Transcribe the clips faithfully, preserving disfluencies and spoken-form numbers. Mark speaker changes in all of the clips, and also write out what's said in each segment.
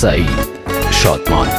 Speaker 1: سعید شادمان.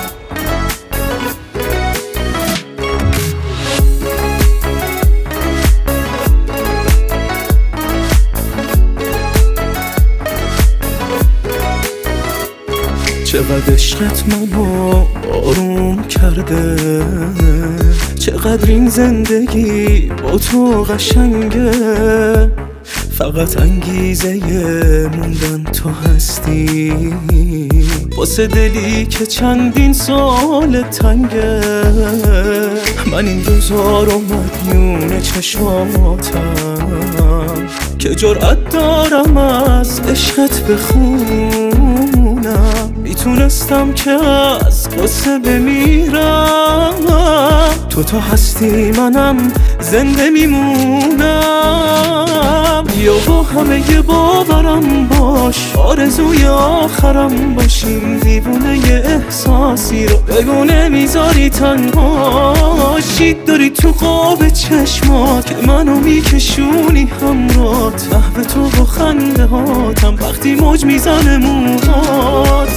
Speaker 2: چقدر عشقت منو آروم کرده، چقدر این زندگی با تو قشنگه. فقط انگیزه موندن تو هستی، واسه دلی که چندین سال تنگه. من این روزا رو مدیون چشماتم که جرأت دارم از عشقت بخونم. میتونستم که از قصه بمیرم، تو تا هستی منم زنده میمونم. بیا با همه ی باورم باش، آرزوی آخرم باشیم. دیوونه ی احساسی رو بگو نمیذاری تنها. شید داری تو قاب چشمات که منو میکشونی همرات. محو تو با خنده هاتم وقتی موج میزنه موهات.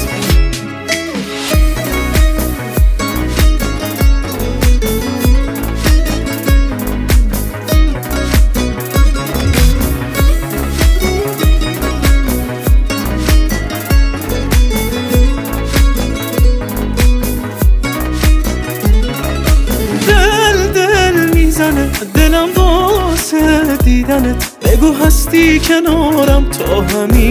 Speaker 2: دلم واسه دیدنت، بگو هستی کنارم تا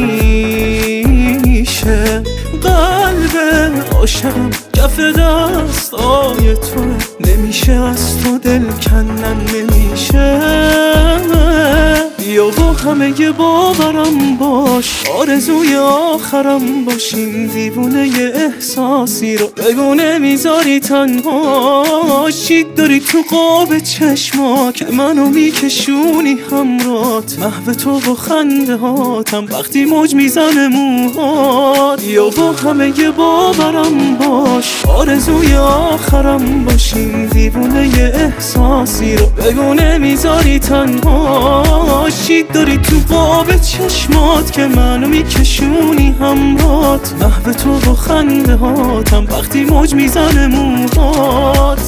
Speaker 2: همیشه. قلب عاشقم کف دستای توه، نمیشه از تو دل کنن نمیشه. بیا با همه ی باورم باش، آرزوی آخرم باشیم. دیوونه ی احساسی رو بگو نمیذاری تنها. شید داری تو قاب چشما که منو میکشونی همرات. محو تو با خنده هاتم وقتی موج میزنه موهات. بیا با همه ی باورم باش، آرزوی آخرم باشیم. دیوونه ی احساسی رو بگو نمیذاری تنها. شید داری تو قاب چشمات که منو میکشونی همرات. محو تو با خنده هاتم وقتی موج میزنه موهات.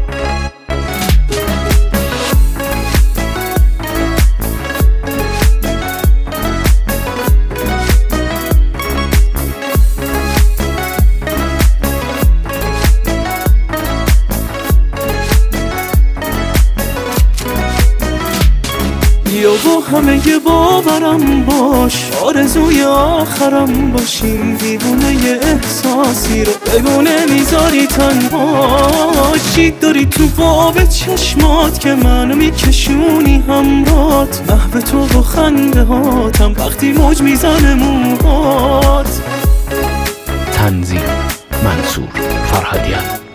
Speaker 2: بیا با همه ی باورم باش، آرزوی آخرم باشیم. دیوونه ی احساسی رو بگو نمیذاری تنها. شید داری تو قاب چشمات که منو میکشونی همرات. محو تو با خنده هاتم وقتی موج میزنه موهات.
Speaker 1: تنظیم منصور فرهادیان.